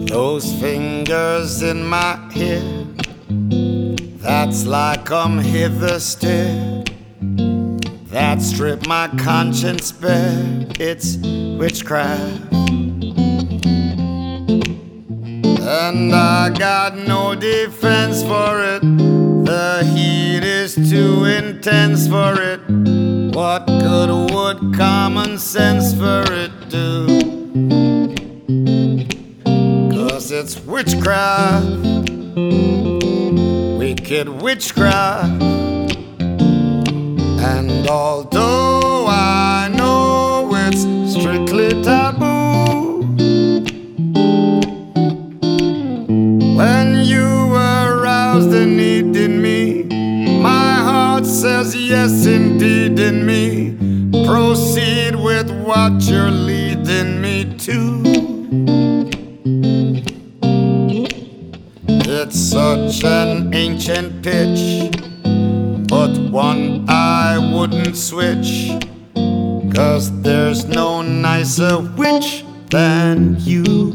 Those fingers in my hair, that's like come hither still, that strip my conscience bare, it's witchcraft. And I got no defense for it, the heat is too intense for it. What good would common sense for it do? 'Cause it's witchcraft, wicked witchcraft. And although I know it's strictly taboo, when you arouse the need in me, my heart says yes indeed in me. Proceed with what you're leading me to. It's such an ancient pitch, but one I wouldn't switch, 'cause there's no nicer witch than you.